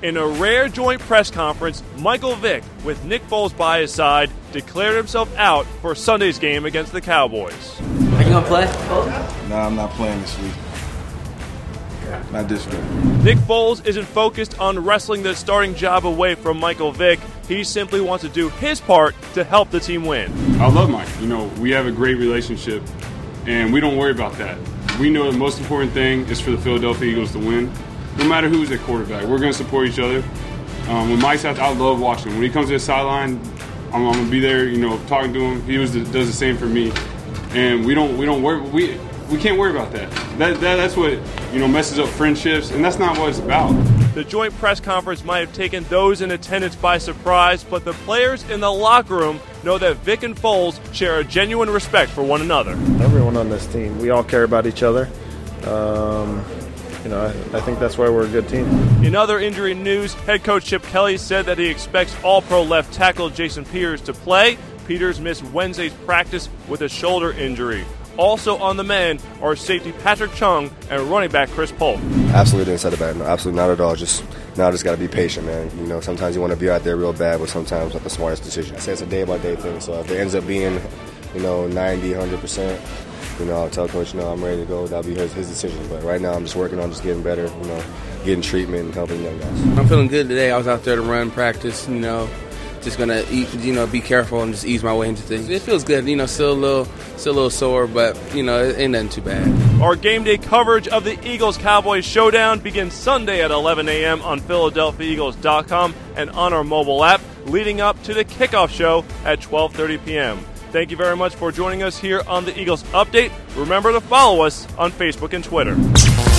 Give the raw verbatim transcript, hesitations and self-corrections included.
In a rare joint press conference, Michael Vick, with Nick Foles by his side, declared himself out for Sunday's game against the Cowboys. Are you going to play? No, I'm not playing this week. Not this week. Nick Foles isn't focused on wrestling the starting job away from Michael Vick. He simply wants to do his part to help the team win. I love Mike. You know, we have a great relationship, and we don't worry about that. We know the most important thing is for the Philadelphia Eagles to win. No matter who's at quarterback, we're going to support each other. Um, when Mike's out, I love watching him. When he comes to the sideline, I'm, I'm going to be there, you know, talking to him. He was the, does the same for me, and we don't we don't worry we we can't worry about that. That, that that's what you know messes up friendships, and that's not what it's about. The joint press conference might have taken those in attendance by surprise, but the players in the locker room know that Vick and Foles share a genuine respect for one another. Everyone on this team, we all care about each other. Um, You know, I, I think that's why we're a good team. In other injury news, head coach Chip Kelly said that he expects All-Pro left tackle Jason Peters to play. Peters missed Wednesday's practice with a shoulder injury. Also on the mend are safety Patrick Chung and running back Chris Polk. Absolutely didn't set it bad. No, absolutely not at all. Just now, just got to be patient, man. You know, sometimes you want to be out there real bad, but sometimes not the smartest decision. I say it's a day-by-day thing. So if it ends up being, you know, ninety, one hundred percent. You know, I'll tell Coach, you know, I'm ready to go. That'll be his, his decision. But right now, I'm just working on just getting better, you know, getting treatment and helping young guys. I'm feeling good today. I was out there to run, practice, you know, just going to eat, you know, be careful and just ease my way into things. It feels good, you know, still a little, still a little sore, but, you know, it ain't nothing too bad. Our game day coverage of the Eagles-Cowboys showdown begins Sunday at eleven a.m. on Philadelphia Eagles dot com and on our mobile app, leading up to the kickoff show at twelve thirty p.m. Thank you very much for joining us here on the Eagles Update. Remember to follow us on Facebook and Twitter.